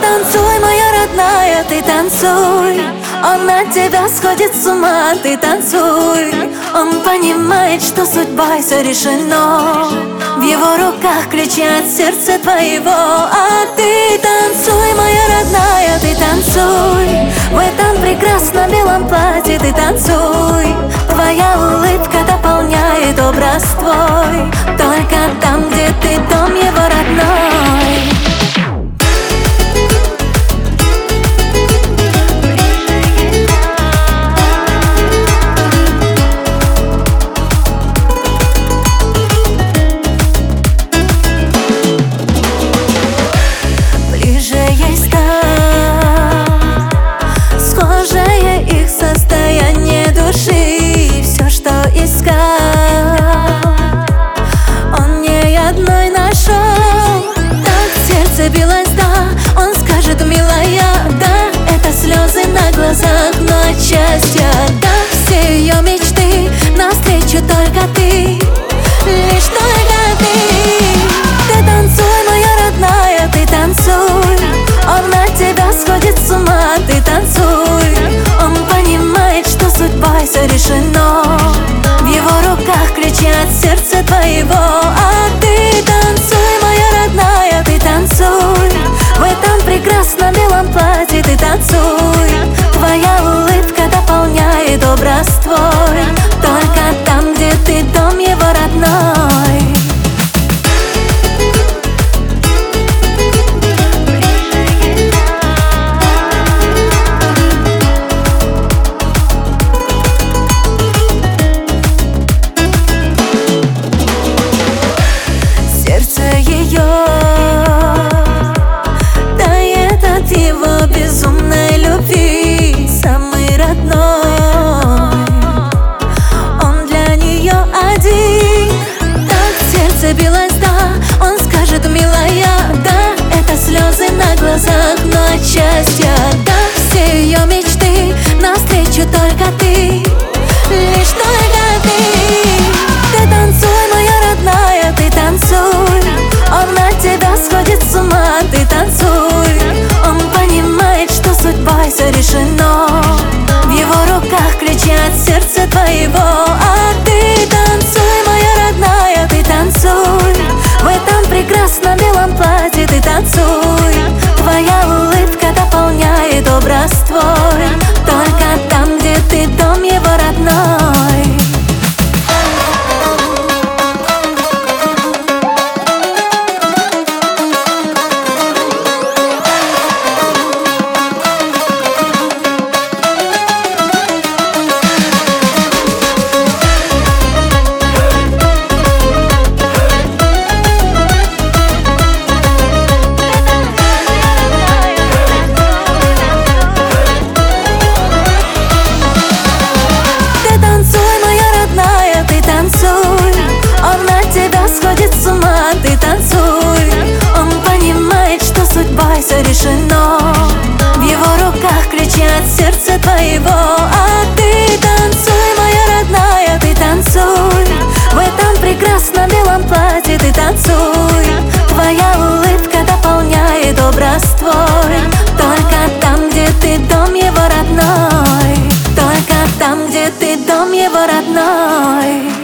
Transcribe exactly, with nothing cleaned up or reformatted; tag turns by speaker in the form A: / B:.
A: танцуй, моя родная, ты танцуй. Он от тебя сходит с ума, ты танцуй. Он понимает, что судьбой все решено. В его руках ключи от сердца твоего. А ты танцуй, моя родная, ты танцуй. В этом прекрасном белом платье ты танцуй. Твоя улыбка дополняет образ твой. Только там, где ты, дом его родной. Билась, да, он скажет, милая, да, это слезы на глазах, но от счастья, да, все ее мечты, навстречу только ты, лишь только ты. Ты танцуй, моя родная, ты танцуй. Он от тебя сходит с ума, ты танцуй. Он понимает, что судьбой все решено. В его руках ключи от сердца твоего. А ты танцуй, моя родная, ты танцуй. В этом прекрасном белом платье ты танцуй. Твоя улыбка дополняет образ твой. Только там, где ты, дом его родной. Сердце ее тает от его безумной любви, самый родной. Он для нее один. Так сердце билось, да, он скажет, милая, да, это слезы на глазах, но от счастья, да, все ее мечты, навстречу только ты, лишь только ты. Ты танцуй, моя родная, ты танцуй. Он от тебя сходит с ума, ты танцуй. Он понимает, что судьбой все решено. В его руках ключи от сердца твоего. А ты танцуй, моя родная, ты танцуй. В этом прекрасном белом платье ты танцуй. Твоя улыбка дополняет образ твой. Только там, где ты, дом его родной. Ты танцуй. Он понимает, что судьбой все решено. В его руках ключи от сердца твоего. А ты танцуй, моя родная, ты танцуй. В этом прекрасном белом платье ты танцуй. Твоя улыбка дополняет образ твой. Только там, где ты, дом его родной. Только там, где ты, дом его родной.